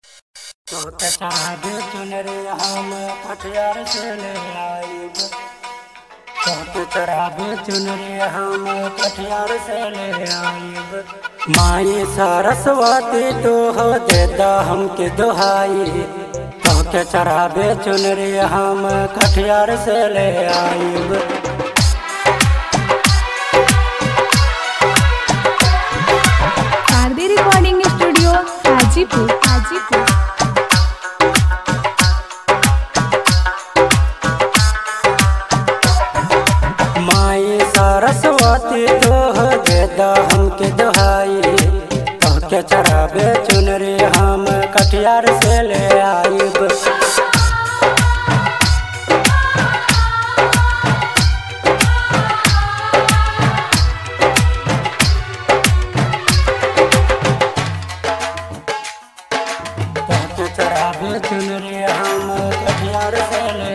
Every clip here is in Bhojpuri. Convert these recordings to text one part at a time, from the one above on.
तो चाहे चुनरी हम कटियार से ले आइब। तो चराबे चुनरी हम कटियार से ले आइब। माई सरस्वती तो हो देदा हमके दुहाई। तो के चराबे चुनरी हम कटियार से ले आइब। RD recording studio Hajipur. माई सरस्वती तो देदा हमके दुहाई। तो के चराबे चुनरी हम कटियार से ले आइब। चराबे चुनरी हम कटियार से ले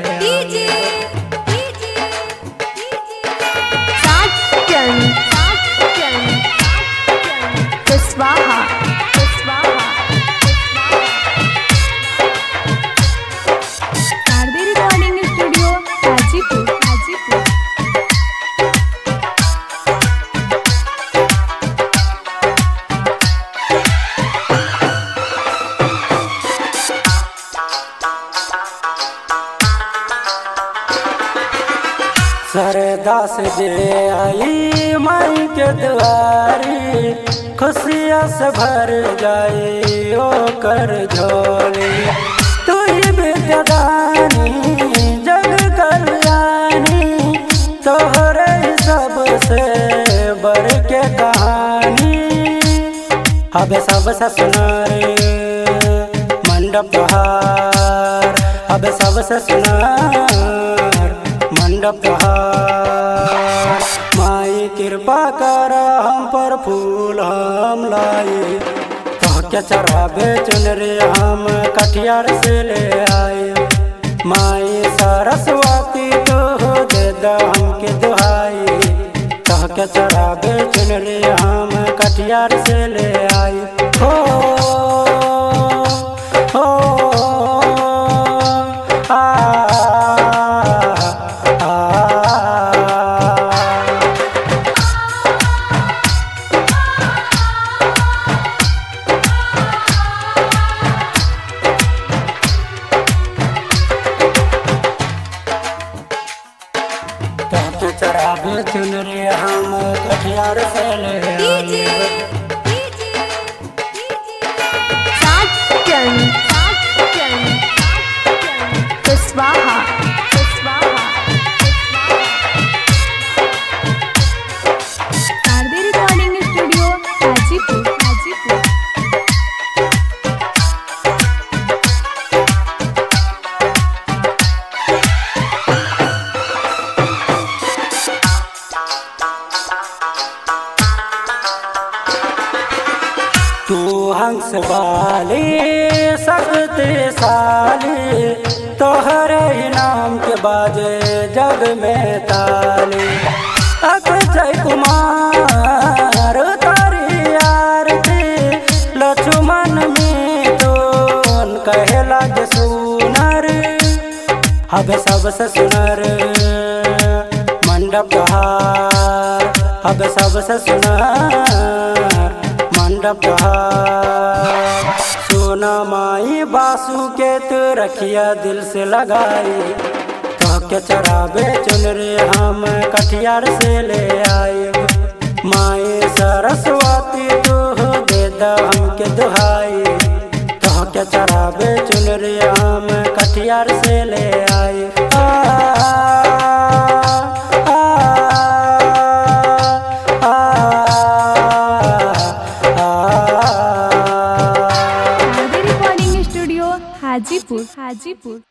आरदी रिकॉर्डिंग स्टूडियो हाजीपुर। सरदास दे आई माई के दुआरी। खुशिया से भर जाए ओ कर झोली। तू ही विद्यादानी जग कल्याणी। तोहरे सबसे बढ़ के कहानी। अब सबसे सुनारे मंडप हार। अब सबसे सुनार मंडप हार। माई कृपा कर हम पर फूल हम लाई। तो के चराबे चुनरी हम कटियार से ले आए। माई सरस्वती तो देदा हमके दुहाई। तो के चराबे चुनरी हम कटियार से ले आए। हो चराबे चुनरी हम कटियार से ले आरदी रिकॉर्डिंग स्टूडियो हाजीपुर। तू हंस वाली शक्तिशाली। तोहरे ही नाम के बाजे जग में ताली। अक्षय कुमार तारी आरती। लक्ष्मण में तो कहला के सुनर। अब सबसे सुनर मंडप हार। अब सबसे सुनर मंडप हार। सोना माई बासु के तू रखिया दिल से लगाई। तो के चराबे चुनरी हम कटियार से ले आइब। माई सरस्वती तू देदा हमके दुहाई। तो के चराबे चुनरी हम कटियार से ले आइब। RD recording studio Hajipur.